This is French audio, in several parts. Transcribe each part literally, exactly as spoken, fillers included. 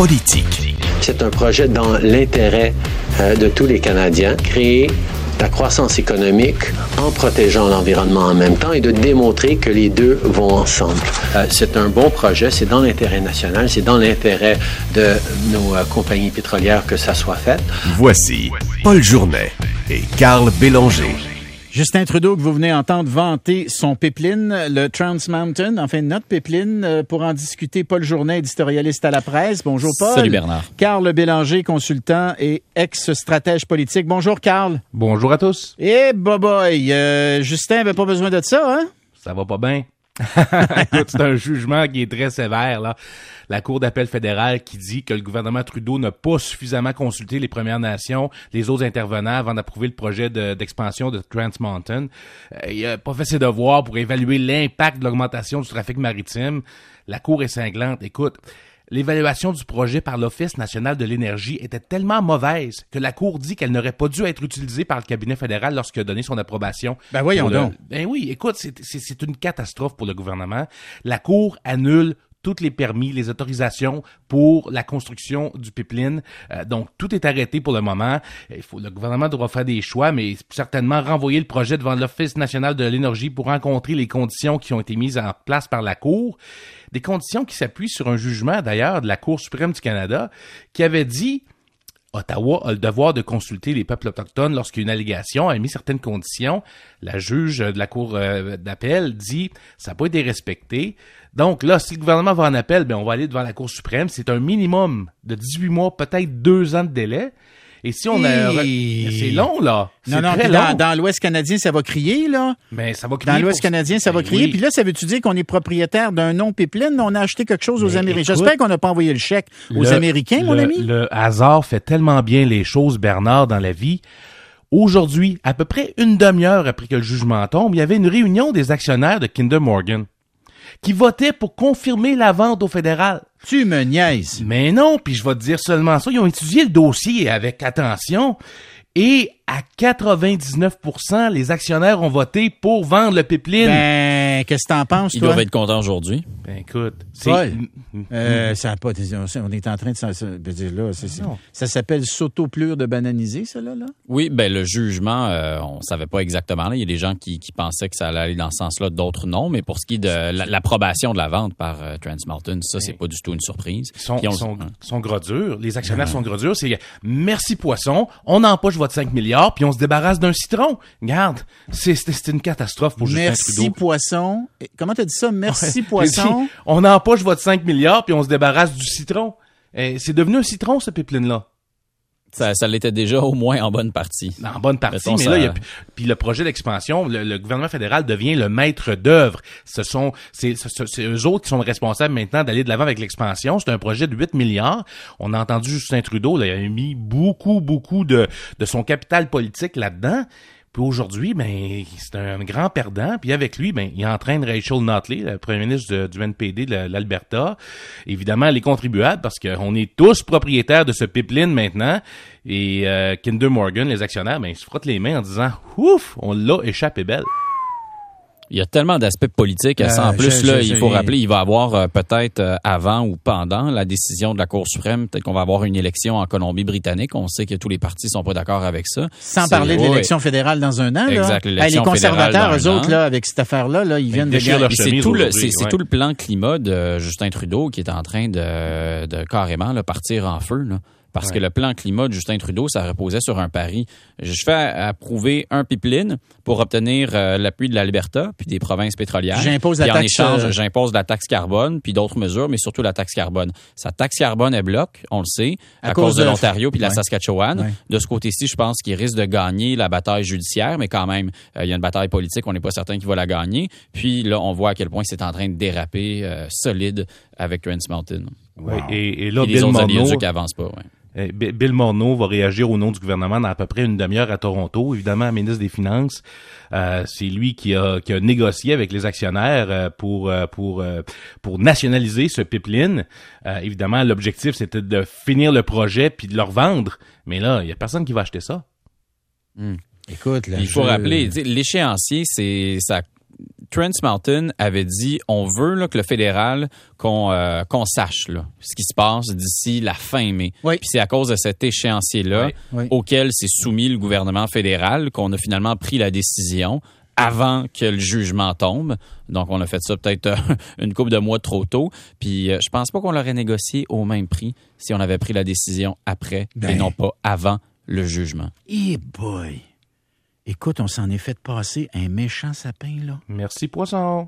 politique. C'est un projet dans l'intérêt euh, de tous les Canadiens, créer la croissance économique en protégeant l'environnement en même temps et de démontrer que les deux vont ensemble. Euh, c'est un bon projet, c'est dans l'intérêt national, c'est dans l'intérêt de nos euh, compagnies pétrolières que ça soit fait. Voici Paul Journet et Carl Bélanger. Justin Trudeau, que vous venez entendre vanter son pipeline, le Trans Mountain, enfin notre pipeline. Pour en discuter, Paul Journet, éditorialiste à la presse. Bonjour Paul. Salut Bernard. Carl Bélanger, consultant et ex-stratège politique. Bonjour Carl. Bonjour à tous. Eh boboy, euh, Justin avait pas besoin de ça, hein? Ça va pas bien. Écoute, c'est un jugement qui est très sévère, là. La Cour d'appel fédérale qui dit que le gouvernement Trudeau n'a pas suffisamment consulté les Premières Nations, les autres intervenants avant d'approuver le projet de, d'expansion de Trans Mountain. Euh, il n'a pas fait ses devoirs pour évaluer l'impact de l'augmentation du trafic maritime. La Cour est cinglante. Écoute, l'évaluation du projet par l'Office national de l'énergie était tellement mauvaise que la Cour dit qu'elle n'aurait pas dû être utilisée par le cabinet fédéral lorsqu'il a donné son approbation. Ben voyons le... donc. Ben oui, écoute, c'est, c'est, c'est une catastrophe pour le gouvernement. La Cour annule tous les permis, les autorisations pour la construction du pipeline. Euh, donc, tout est arrêté pour le moment. Il faut, le gouvernement devra faire des choix, mais certainement renvoyer le projet devant l'Office national de l'énergie pour rencontrer les conditions qui ont été mises en place par la Cour. Des conditions qui s'appuient sur un jugement, d'ailleurs, de la Cour suprême du Canada, qui avait dit Ottawa a le devoir de consulter les peuples autochtones lorsqu'il y a une allégation, a mis certaines conditions. La juge de la Cour euh, d'appel dit ça n'a pas été respecté. Donc là, si le gouvernement va en appel, ben on va aller devant la Cour suprême. C'est un minimum de dix-huit mois, peut-être deux ans de délai. Et si on a... Et... C'est long, là. C'est non, non, très dans, long. dans l'Ouest canadien, ça va crier, là. Ben, ça va crier. Dans l'Ouest pour... canadien, ça va ben, crier. oui. Puis là, ça veut-tu dire qu'on est propriétaire d'un non-pipeline? On a acheté quelque chose aux Mais Américains. écoute, J'espère qu'on n'a pas envoyé le chèque aux le, Américains, mon le, ami. Le hasard fait tellement bien les choses, Bernard, dans la vie. Aujourd'hui, à peu près une demi-heure après que le jugement tombe, il y avait une réunion des actionnaires de Kinder Morgan qui votaient pour confirmer la vente au fédéral. Tu me niaises. Mais non, puis je vais te dire seulement ça. Ils ont étudié le dossier avec attention et à quatre-vingt-dix-neuf pour cent, les actionnaires ont voté pour vendre le pipeline. Ben, qu'est-ce que t'en penses, Ils toi? doivent être contents aujourd'hui. Ben écoute, c'est... Paul, euh, ça a pas, on est en train de... Ça, ça, là, c'est, c'est, ça s'appelle s'auto-plure de bananiser, ça, là? là? Oui, ben le jugement, euh, on savait pas exactement. Là. Il y a des gens qui, qui pensaient que ça allait aller dans ce sens-là, d'autres non. Mais pour ce qui est de la, l'approbation de la vente par euh, Trans Mountain, ça, c'est pas du tout une surprise. Ils sont, on, sont, hein. sont gros durs. Les actionnaires ah. sont gros durs. C'est merci poisson, on empoche votre cinq milliards, puis on se débarrasse d'un citron. Regarde, c'est, c'est, c'est une catastrophe pour Justin Merci Trudeau. poisson. Comment t'as dit ça? Merci Ouais. poisson. On empoche votre cinq milliards, puis on se débarrasse du citron. Et c'est devenu un citron, ce pipeline-là. Ça, ça l'était déjà au moins en bonne partie. En bonne partie, Mettons, mais ça... là, il y a, puis le projet d'expansion, le, le gouvernement fédéral devient le maître d'œuvre. Ce sont, c'est, c'est, c'est eux autres qui sont responsables maintenant d'aller de l'avant avec l'expansion. C'est un projet de huit milliards. On a entendu Justin Trudeau, là, il a mis beaucoup, beaucoup de, de son capital politique là-dedans. Puis aujourd'hui, ben, c'est un grand perdant. Puis avec lui, ben, il entraîne Rachel Notley, le premier ministre de, du N P D de l'Alberta. Évidemment, les contribuables, parce qu'on est tous propriétaires de ce pipeline maintenant. Et euh, Kinder Morgan, les actionnaires, ben, ils se frottent les mains en disant « Ouf, on l'a échappé belle ». Il y a tellement d'aspects politiques à ça. En Euh, plus, je, là, je, il faut je... rappeler, il va y avoir euh, peut-être euh, avant ou pendant la décision de la Cour suprême, peut-être qu'on va avoir une élection en Colombie-Britannique. On sait que tous les partis sont pas d'accord avec ça. Sans C'est... parler de ouais, l'élection fédérale dans un an. Là. Exact, l'élection hey, les conservateurs, eux fédérale dans un autres, an. là, avec cette affaire-là, là, ils viennent de déchirent gagner. leur C'est chemise tout, le, aujourd'hui, c'est, c'est ouais. tout le plan climat de Justin Trudeau qui est en train de, de carrément là, partir en feu. Là. Parce ouais. que le plan climat de Justin Trudeau, ça reposait sur un pari. Je fais approuver un pipeline pour obtenir euh, l'appui de l'Alberta puis des provinces pétrolières. J'impose la puis taxe. En échange, euh... j'impose la taxe carbone puis d'autres mesures, mais surtout la taxe carbone. Sa taxe carbone est bloque, on le sait, à, à cause, cause de, de l'Ontario puis de ouais. la Saskatchewan. Ouais. De ce côté-ci, je pense qu'il risque de gagner la bataille judiciaire, mais quand même, euh, il y a une bataille politique, on n'est pas certain qu'il va la gagner. Puis là, on voit à quel point c'est en train de déraper euh, solide avec Trans Mountain. Wow. Ouais, et, et là, et Bill les autres Morneau, alliés qui avancent pas, ouais. Bill Morneau va réagir au nom du gouvernement dans à peu près une demi-heure à Toronto. Évidemment, ministre des Finances, euh, c'est lui qui a, qui a négocié avec les actionnaires euh, pour euh, pour euh, pour nationaliser ce pipeline. Euh, évidemment, l'objectif c'était de finir le projet puis de le revendre. Mais là, il y a personne qui va acheter ça. Mmh. Écoute, là, il faut je... rappeler, l'échéancier, c'est ça. Trans Mountain avait dit, on veut là, que le fédéral, qu'on, euh, qu'on sache là, ce qui se passe d'ici la fin mai. Oui. Puis c'est à cause de cet échéancier-là oui. Oui. auquel s'est soumis le gouvernement fédéral qu'on a finalement pris la décision avant que le jugement tombe. Donc, on a fait ça peut-être euh, une couple de mois trop tôt. Puis, euh, je pense pas qu'on l'aurait négocié au même prix si on avait pris la décision après ben. et non pas avant le jugement. Eh boy! Écoute, on s'en est fait passer un méchant sapin, là. Merci, Poisson.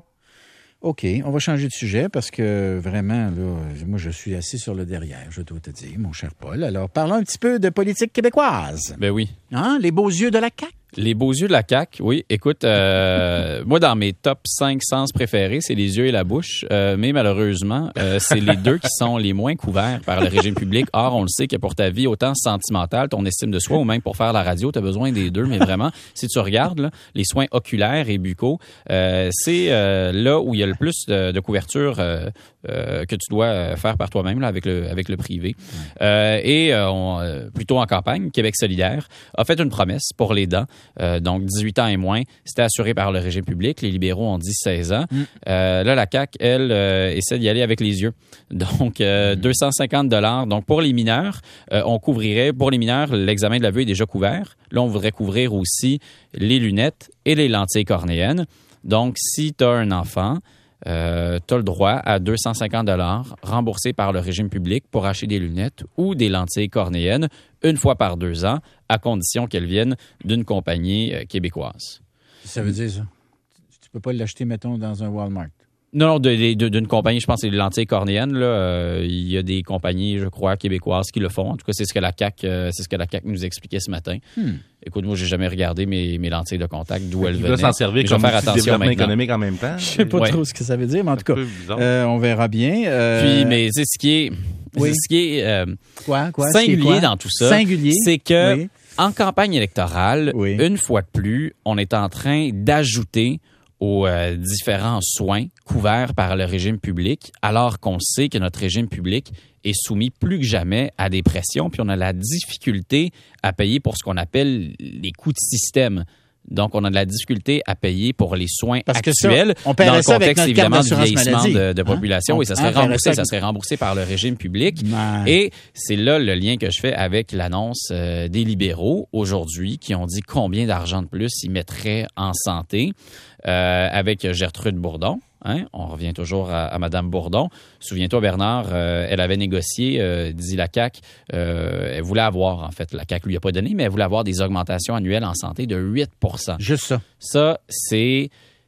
OK, on va changer de sujet parce que vraiment, là, moi, je suis assis sur le derrière, je dois te dire, mon cher Paul. Alors, parlons un petit peu de politique québécoise. Ben oui. Hein? Les beaux yeux de la C A Q? Les beaux yeux de la C A Q, oui. Écoute, euh, moi, dans mes top cinq sens préférés, c'est les yeux et la bouche. Euh, mais malheureusement, euh, c'est les deux qui sont les moins couverts par le régime public. Or, on le sait que pour ta vie, autant sentimentale, ton estime de soi, ou même pour faire la radio, tu as besoin des deux. Mais vraiment, si tu regardes là, les soins oculaires et buccaux, euh, c'est euh, là où il y a le plus de, de couverture euh, euh, que tu dois faire par toi-même là, avec le avec le privé. Euh, et euh, on, euh, plutôt en campagne, Québec solidaire a fait une promesse pour les dents. Euh, donc, dix-huit ans et moins, c'était assuré par le régime public. Les libéraux ont dit seize ans. Mm. Euh, là, la C A Q, elle, euh, essaie d'y aller avec les yeux. Donc, euh, mm. deux cent cinquante dollars. Donc, pour les mineurs, euh, on couvrirait, pour les mineurs, l'examen de la vue est déjà couvert. Là, on voudrait couvrir aussi les lunettes et les lentilles cornéennes. Donc, si tu as un enfant, Euh, tu as le droit à deux cent cinquante dollars remboursés par le régime public pour acheter des lunettes ou des lentilles cornéennes une fois par deux ans, à condition qu'elles viennent d'une compagnie euh, québécoise. Ça veut dire ça? Tu peux pas l'acheter, mettons, dans un Walmart? Non, non, de, de, d'une compagnie, je pense que c'est les lentilles cornéennes. Là, euh, il y a des compagnies, je crois, québécoises qui le font. En tout cas, c'est ce que la C A Q, euh, c'est ce que la C A Q nous expliquait ce matin. Hmm. Écoute, moi, j'ai jamais regardé mes, mes lentilles de contact, d'où elles il venaient. Il doit s'en servir mais comme faire outil de développement économique en même temps. Je sais pas ouais. trop ce que ça veut dire, mais en tout cas, euh, on verra bien. Euh... Puis, mais c'est ce qui est, oui. c'est ce qui est euh, quoi, quoi, singulier quoi? dans tout ça, singulier. c'est que oui. en campagne électorale, oui. une fois de plus, on est en train d'ajouter aux euh, différents soins couverts par le régime public, alors qu'on sait que notre régime public est soumis plus que jamais à des pressions, puis on a la difficulté à payer pour ce qu'on appelle les coûts de système. Donc, on a de la difficulté à payer pour les soins Parce actuels que ça, on dans le ça contexte avec évidemment du vieillissement vieillissement de, de, de population. hein? Oui, ça serait hein, remboursé, avec... ça serait remboursé par le régime public. Ouais. Et c'est là le lien que je fais avec l'annonce euh, des libéraux aujourd'hui qui ont dit combien d'argent de plus ils mettraient en santé euh, avec Gertrude Bourdon. Hein? On revient toujours à, à Mme Bourdon. Souviens-toi, Bernard, euh, elle avait négocié, euh, dit la C A Q, euh, elle voulait avoir, en fait, la C A Q lui a pas donné, mais elle voulait avoir des augmentations annuelles en santé de huit pour cent. Juste ça. Ça, c'est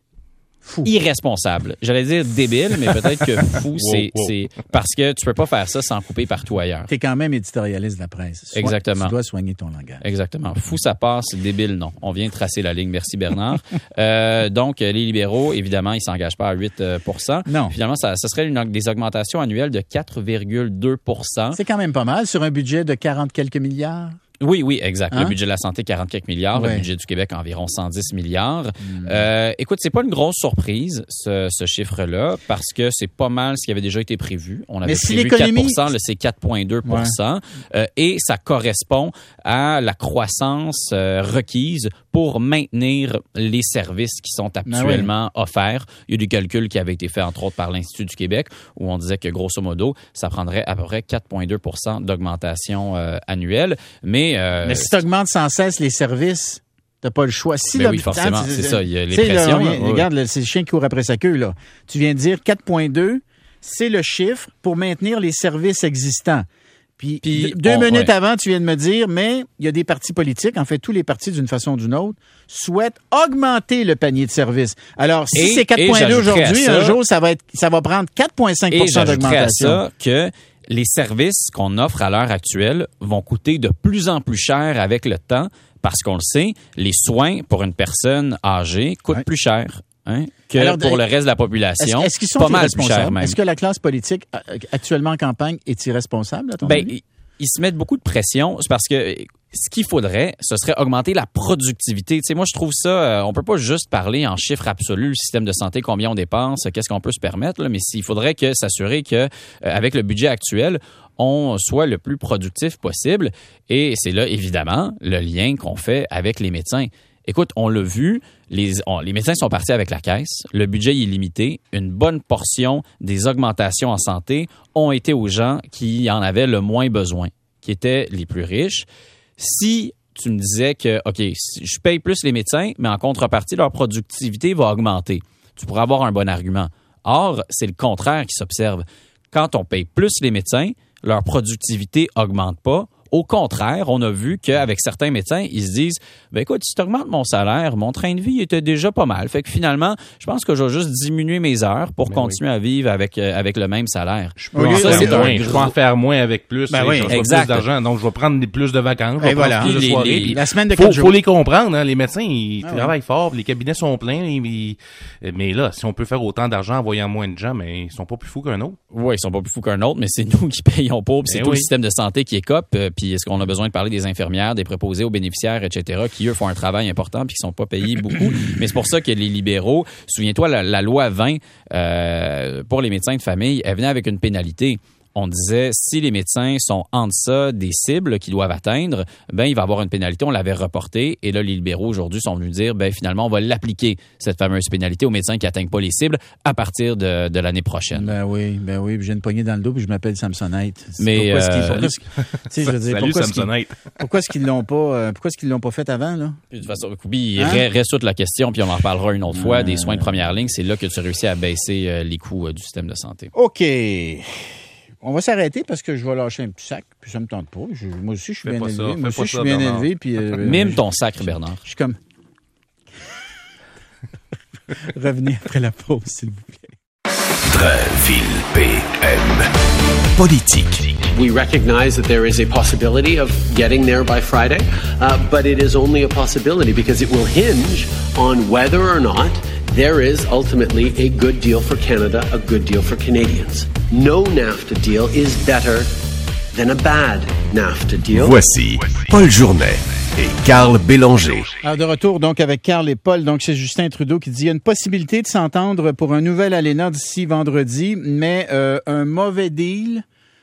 fou. Irresponsable. J'allais dire débile, mais peut-être que fou, wow, c'est, wow. c'est parce que tu peux pas faire ça sans couper partout ailleurs. Tu es quand même éditorialiste de la presse. Soin, Exactement. Tu dois soigner ton langage. Exactement. Fou, ça passe. Débile, non. On vient de tracer la ligne. Merci, Bernard. euh, donc, les libéraux, évidemment, ils s'engagent pas à huit pour cent. Non. Finalement, ça, ça serait une, des augmentations annuelles de quatre virgule deux pour cent. C'est quand même pas mal sur un budget de quarante quelques milliards. Oui, oui, exact. Hein? Le budget de la santé, quarante quelques milliards. Ouais. Le budget du Québec, environ cent dix milliards. Mmh. Euh, écoute, c'est pas une grosse surprise, ce, ce chiffre-là, parce que c'est pas mal ce qui avait déjà été prévu. On avait Mais si prévu l'économie... quatre pour cent, là, c'est quatre virgule deux pour cent. Ouais. Euh, et ça correspond à la croissance euh, requise pour maintenir les services qui sont actuellement ah oui. offerts. Il y a des calculs qui avaient été faits, entre autres, par l'Institut du Québec, où on disait que, grosso modo, ça prendrait à peu près quatre virgule deux pour cent d'augmentation euh, annuelle. Mais, euh, Mais si tu augmentes sans cesse les services, t'as pas le choix. Si ben oui, forcément, c'est ça. Il y a les pressions. Là, là, oui. Regarde, là, c'est le chien qui court après sa queue. Là. Tu viens de dire quatre virgule deux, c'est le chiffre pour maintenir les services existants. Puis, Puis deux on, minutes ouais. avant, tu viens de me dire, mais il y a des partis politiques, en fait, tous les partis, d'une façon ou d'une autre, souhaitent augmenter le panier de services. Alors, si et, c'est quatre virgule deux aujourd'hui, ça, un jour, ça va être, ça va prendre quatre virgule cinq pour cent d'augmentation. À ça que les services qu'on offre à l'heure actuelle vont coûter de plus en plus cher avec le temps, parce qu'on le sait, les soins pour une personne âgée coûtent ouais. plus cher. Hein, que Alors, pour le reste de la population, est-ce, est-ce qu'ils sont pas mal plus cher même. Est-ce que la classe politique actuellement en campagne est irresponsable à ton ben, avis? Ils se mettent beaucoup de pression, c'est parce que ce qu'il faudrait, ce serait augmenter la productivité. Tu sais, moi, je trouve ça, euh, on peut pas juste parler en chiffres absolus, le système de santé, combien on dépense, qu'est-ce qu'on peut se permettre, là, mais il faudrait que s'assurer que, euh, avec le budget actuel, on soit le plus productif possible. Et c'est là, évidemment, le lien qu'on fait avec les médecins. Écoute, on l'a vu, les, on, les médecins sont partis avec la caisse, le budget est limité, une bonne portion des augmentations en santé ont été aux gens qui en avaient le moins besoin, qui étaient les plus riches. Si tu me disais que, OK, je paye plus les médecins, mais en contrepartie, leur productivité va augmenter, tu pourrais avoir un bon argument. Or, c'est le contraire qui s'observe. Quand on paye plus les médecins, leur productivité augmente pas. Au contraire, on a vu qu'avec certains médecins, ils se disent ben écoute, si tu augmentes mon salaire, mon train de vie était déjà pas mal. Fait que finalement, je pense que je vais juste diminuer mes heures pour ben continuer oui. à vivre avec euh, avec le même salaire. Je peux, en, ça, c'est moins, un... je peux en faire moins avec plus. Ben oui, je exact. Plus d'argent, donc je vais prendre des, plus de vacances. Et voilà. Plus de les, soirées, les, la semaine de quatre faut, jours. Faut les comprendre. Hein, les médecins, ils ah travaillent ouais. fort. Les cabinets sont pleins. Ils, mais là, si on peut faire autant d'argent en voyant moins de gens, mais ils sont pas plus fous qu'un autre. Oui, ils sont pas plus fous qu'un autre, mais c'est nous qui payons pas. C'est ben tout oui. le système de santé qui écope. Puis est-ce qu'on a besoin de parler des infirmières, des préposés aux bénéficiaires, et cetera, qui, eux, font un travail important puis qui sont pas payés beaucoup. Mais c'est pour ça que les libéraux, souviens-toi, la, la loi vingt euh, pour les médecins de famille, elle venait avec une pénalité. On disait, si les médecins sont en deçà des cibles qu'ils doivent atteindre, ben il va y avoir une pénalité. On l'avait reporté. Et là, les libéraux, aujourd'hui, sont venus dire, ben finalement, on va l'appliquer, cette fameuse pénalité, aux médecins qui n'atteignent pas les cibles à partir de, de l'année prochaine. Ben oui, ben oui. J'ai une poignée dans le dos puis je m'appelle Samsonite. Mais, pourquoi euh, est-ce qu'ils, pourquoi, je veux dire, salut pourquoi Samsonite. Est-ce pourquoi est-ce qu'ils l'ont pas, pourquoi est-ce qu'ils l'ont pas fait avant, là? Puis, de toute façon, Koubi, hein? reste toute la question, puis on en reparlera une autre fois, euh... des soins de première ligne. C'est là que tu réussis à baisser euh, les coûts euh, du système de santé. OK. On va s'arrêter parce que je vais lâcher un petit sac, puis ça me tente pas. Je, moi aussi, je suis bien élevé. Ça, moi aussi, je suis bien élevé. Puis, euh, Mime ton sacre, Bernard. Je suis comme... Revenez après la pause, s'il vous plaît. Drainville P M. Politique. We recognize that there is a possibility of getting there by Friday, uh, but it is only a possibility because it will hinge on whether or not there is ultimately a good deal for Canada, a good deal for Canadians. No NAFTA deal is better than a bad NAFTA deal. Voici Paul Journet et Carl Bélanger. Alors de retour donc avec Carl et Paul. Donc c'est Justin Trudeau qui dit il y a une possibilité de s'entendre pour un nouvel A L E N A d'ici vendredi, mais euh, un mauvais deal.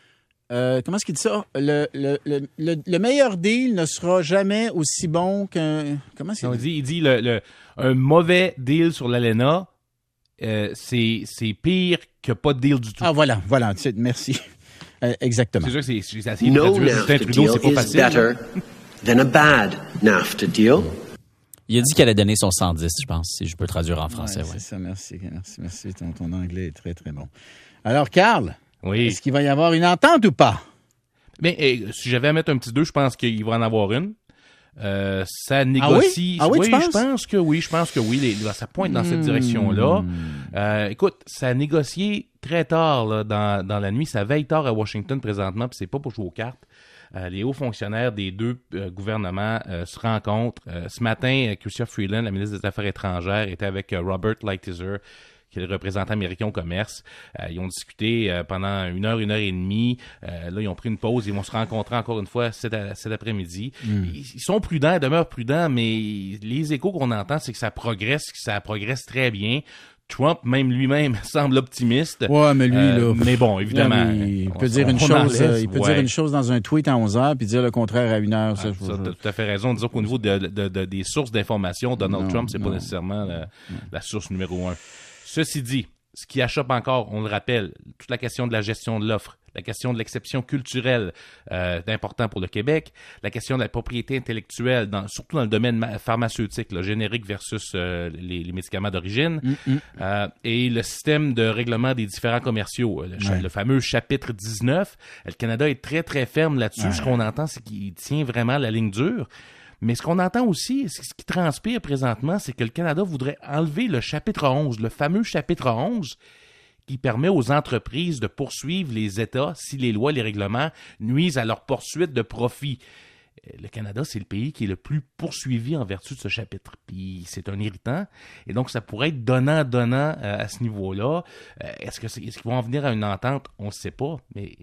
Euh, comment est-ce qu'il dit ça? Le, le, le, le, le meilleur deal ne sera jamais aussi bon qu'un... Comment c'est? Non, il dit, il dit le, le, un mauvais deal sur l'A L E N A, euh, c'est, c'est pire que pas de deal du tout. Ah, voilà, voilà. Merci. Euh, exactement. C'est sûr que c'est, c'est assez no NAFTA Trudeau, c'est pas facile. Better than a bad NAFTA deal. Il a dit qu'elle allait donner son cent dix, je pense, si je peux traduire en français. Ouais, ouais. C'est ça, merci. Merci, merci. Ton, ton anglais est très, très bon. Alors, Carl... Oui. Est-ce qu'il va y avoir une entente ou pas? Bien, eh, si j'avais à mettre un petit deux, je pense qu'il va en avoir une. Euh, ça négocie. Ah oui? Ah oui, oui tu penses? je pense que oui, je pense que oui. Les, ça pointe dans mmh. cette direction-là. Euh, écoute, ça a négocié très tard là, dans, dans la nuit. Ça veille tard à Washington présentement, puis c'est pas pour jouer aux cartes. Euh, les hauts fonctionnaires des deux euh, gouvernements euh, se rencontrent. Euh, ce matin, Chrystia Freeland, la ministre des Affaires étrangères, était avec euh, Robert Lighthizer, qui est le représentant américain au commerce. Euh, ils ont discuté euh, pendant une heure, une heure et demie. Euh, là, ils ont pris une pause. Ils vont se rencontrer encore une fois cet, cet après-midi. Mm. Ils, ils sont prudents, ils demeurent prudents, mais les échos qu'on entend, c'est que ça progresse, que ça progresse très bien. Trump, même lui-même, semble optimiste. Ouais, mais lui, euh, là... Mais bon, évidemment... Là, il on, peut, dire, on, une on chose, laisse, il peut ouais. dire une chose dans un tweet à onze heures puis dire le contraire à une heure. Ça, ah, ça, tu as tout à fait raison. Disons qu'au niveau de, de, de, des sources d'information, Donald non, Trump, c'est non, pas nécessairement la, la source numéro un. Ceci dit, ce qui achoppe encore, on le rappelle, toute la question de la gestion de l'offre, la question de l'exception culturelle euh, d'important pour le Québec, la question de la propriété intellectuelle, dans, surtout dans le domaine pharmaceutique, le générique versus euh, les, les médicaments d'origine, mm-hmm. euh, et le système de règlement des différents commerciaux, le, ouais. le fameux chapitre dix-neuf. Le Canada est très, très ferme là-dessus. Ouais. Ce qu'on entend, c'est qu'il tient vraiment la ligne dure. Mais ce qu'on entend aussi, ce qui transpire présentement, c'est que le Canada voudrait enlever le chapitre onze, le fameux chapitre onze, qui permet aux entreprises de poursuivre les États si les lois et les règlements nuisent à leur poursuite de profit. Le Canada, c'est le pays qui est le plus poursuivi en vertu de ce chapitre. Puis c'est un irritant. Et donc, ça pourrait être donnant-donnant euh, à ce niveau-là. Euh, est-ce que c'est, est-ce qu'ils vont en venir à une entente? On ne sait pas. Mais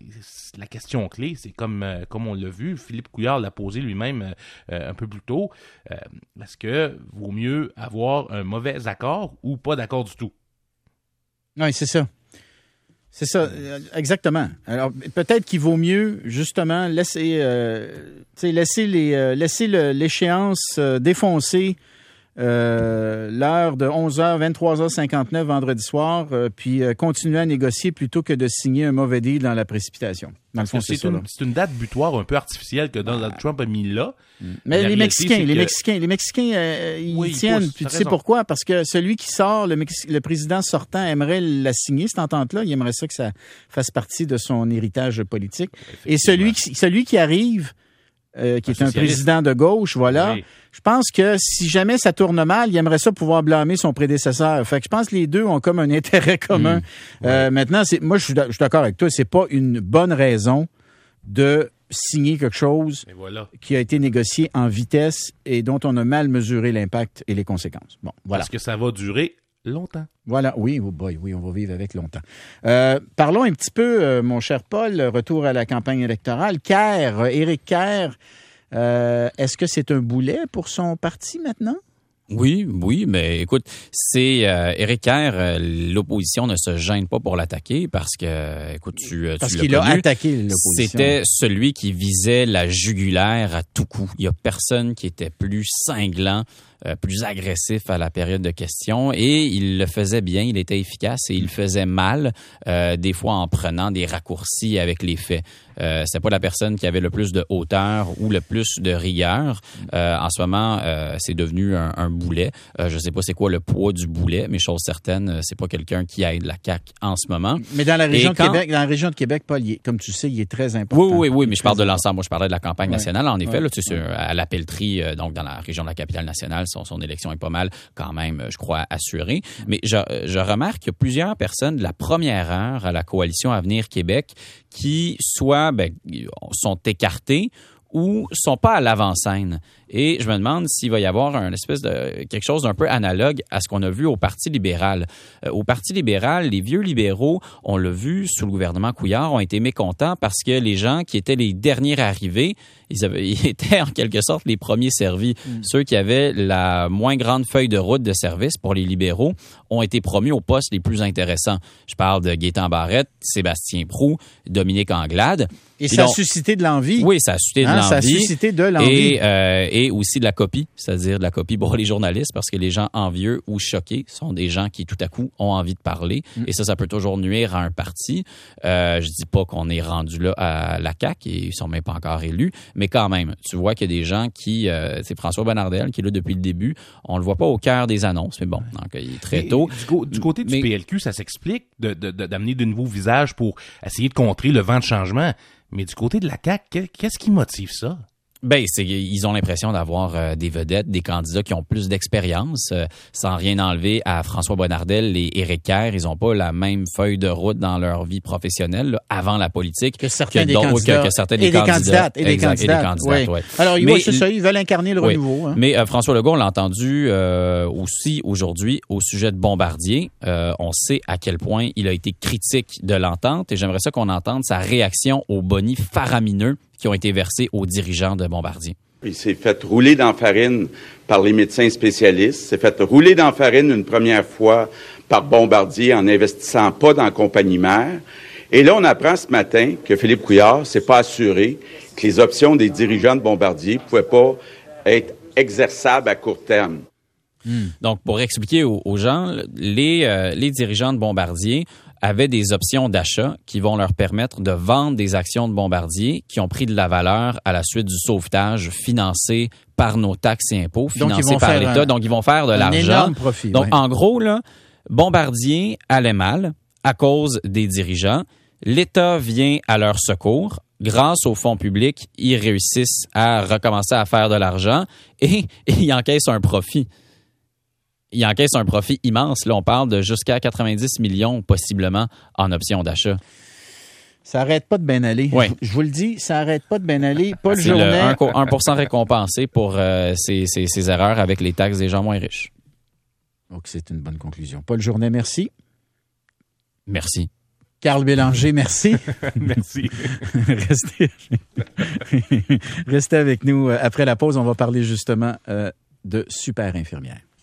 la question clé, c'est comme, euh, comme on l'a vu, Philippe Couillard l'a posé lui-même euh, un peu plus tôt. Euh, est-ce que vaut mieux avoir un mauvais accord ou pas d'accord du tout? Oui, c'est ça. C'est ça, exactement. Alors, peut-être qu'il vaut mieux, justement, laisser, euh, laisser, les, euh, laisser le, l'échéance euh, défoncer euh, l'heure de onze heures, vingt-trois heures cinquante-neuf vendredi soir, euh, puis euh, continuer à négocier plutôt que de signer un mauvais deal dans la précipitation. Dans le fond, c'est, c'est, ça, une, c'est une date butoir un peu artificielle que Donald ah. Trump a mis là. Mais les Mexicains, les Mexicains, les Mexicains, euh, ils oui, tiennent. Puis tu sais pourquoi? Parce que celui qui sort, le, Mex- le président sortant aimerait la signer, cette entente-là. Il aimerait ça que ça fasse partie de son héritage politique. Et celui qui, celui qui arrive, euh, qui un est un président de gauche, voilà. Oui. Je pense que si jamais ça tourne mal, il aimerait ça pouvoir blâmer son prédécesseur. Fait que je pense que les deux ont comme un intérêt commun. Mmh. Euh, ouais. Maintenant, c'est, moi, je suis, je suis d'accord avec toi. C'est pas une bonne raison de signer quelque chose voilà. qui a été négocié en vitesse et dont on a mal mesuré l'impact et les conséquences. Bon, voilà. Parce que ça va durer longtemps. Voilà, oui, oh boy, oui, on va vivre avec longtemps. Euh, parlons un petit peu, euh, mon cher Paul, retour à la campagne électorale. Kerr, Éric Kerr, euh, est-ce que c'est un boulet pour son parti maintenant? Oui, oui, mais écoute, c'est euh, Éric Kerr, euh, l'opposition ne se gêne pas pour l'attaquer parce que, écoute, tu, tu parce l'as qu'il connu, a attaqué l'opposition. C'était celui qui visait la jugulaire à tout coup. Il y a personne qui était plus cinglant, euh, plus agressif à la période de questions et il le faisait bien, il était efficace et il faisait mal, euh, des fois en prenant des raccourcis avec les faits. Euh, c'est pas la personne qui avait le plus de hauteur ou le plus de rigueur. Euh, en ce moment, euh, c'est devenu un, un boulet. Euh, je sais pas c'est quoi le poids du boulet, mais chose certaine, c'est pas quelqu'un qui aide la C A Q en ce moment. Mais dans la région de quand... Québec, dans la région de Québec, Paul, il est, comme tu sais, il est très important. Oui, oui, oui, mais je parle de l'ensemble. Moi, je parlais de la campagne nationale. Ouais. En effet, ouais. là, tu sais, à la pelleterie, euh, donc dans la région de la capitale nationale, son, son élection est pas mal, quand même, je crois, assurée. Mais je, je remarque qu'il y a plusieurs personnes de la première heure à la coalition Avenir Québec qui soit ben, sont écartés ou sont pas à l'avant-scène. Et je me demande s'il va y avoir un espèce de quelque chose d'un peu analogue à ce qu'on a vu au Parti libéral. Euh, au Parti libéral, les vieux libéraux, on l'a vu sous le gouvernement Couillard, ont été mécontents parce que les gens qui étaient les derniers arrivés, ils, avaient, ils étaient en quelque sorte les premiers servis. Mm. Ceux qui avaient la moins grande feuille de route de service pour les libéraux ont été promus aux postes les plus intéressants. Je parle de Gaétan Barrette, Sébastien Proulx, Dominique Anglade. Et ça donc, a suscité de l'envie. Oui, ça a suscité de hein, l'envie. Ça a suscité de l'envie. Et, euh, et aussi de la copie, c'est-à-dire de la copie pour les journalistes, parce que les gens envieux ou choqués sont des gens qui, tout à coup, ont envie de parler. Mm. Et ça, ça peut toujours nuire à un parti. Euh, je dis pas qu'on est rendu là à la C A Q et ils sont même pas encore élus, mais quand même, tu vois qu'il y a des gens qui... Euh, c'est François Bonnardel qui est là depuis le début. On le voit pas au cœur des annonces, mais bon, donc il est très mais, tôt. Du, go- du côté du mais, P L Q, ça s'explique de, de, de, d'amener de nouveaux visages pour essayer de contrer le vent de changement. Mais du côté de la C A Q, qu'est-ce qui motive ça? Ben, c'est, ils ont l'impression d'avoir euh, des vedettes, des candidats qui ont plus d'expérience, euh, sans rien enlever à François Bonnardel et Éric Kerr. Ils ont pas la même feuille de route dans leur vie professionnelle là, avant la politique que certains que des candidats que, que certains des et candidats, des candidates et des exact, candidates. Et des candidates oui. ouais. Alors, ils, mais, c'est ça, ils veulent incarner le oui. renouveau. Hein. Mais euh, François Legault, on l'a entendu euh, aussi aujourd'hui au sujet de Bombardier. Euh, on sait à quel point il a été critique de l'entente et j'aimerais ça qu'on entende sa réaction aux bonis faramineux qui ont été versés aux dirigeants de Bombardier. Il s'est fait rouler dans la farine par les médecins spécialistes. Il s'est fait rouler dans la farine une première fois par Bombardier en n'investissant pas dans la compagnie mère. Et là, on apprend ce matin que Philippe Couillard s'est pas assuré que les options des dirigeants de Bombardier pouvaient pas être exerçables à court terme. Mmh. Donc, pour expliquer aux, aux gens, les, euh, les dirigeants de Bombardier avaient des options d'achat qui vont leur permettre de vendre des actions de Bombardier qui ont pris de la valeur à la suite du sauvetage financé par nos taxes et impôts, financé par l'État. Un, Donc, ils vont faire de un l'argent. Énorme profit, Donc, ouais. en gros, là, Bombardier allait mal à cause des dirigeants. L'État vient à leur secours. Grâce aux fonds publics, ils réussissent à recommencer à faire de l'argent et, et ils encaissent un profit. Il encaisse un profit immense. Là, on parle de jusqu'à quatre-vingt-dix millions possiblement en options d'achat. Ça arrête pas de bien aller. Oui. Je vous le dis, ça arrête pas de bien aller. Paul C'est Journet. Le un pour cent récompensé pour euh, ces, ces, ces erreurs avec les taxes des gens moins riches. Donc, c'est une bonne conclusion. Paul Journet, merci. Merci. Carl Bélanger, merci. Merci. Restez... Restez avec nous. Après la pause, on va parler justement euh, de super infirmières.